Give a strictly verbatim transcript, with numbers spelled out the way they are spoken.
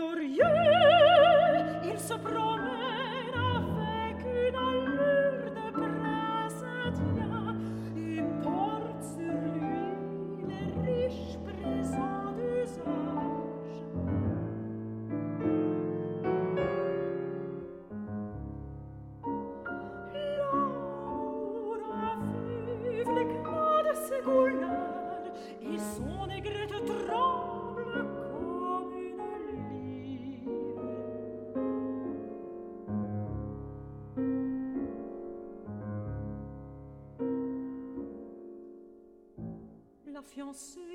il se promène avec une allure de prince indien et porte sur lui les riches présents d'usage. L'amour affive l'éclat de ses couleurs et son aigrette tremble comme une lyre. La fiancée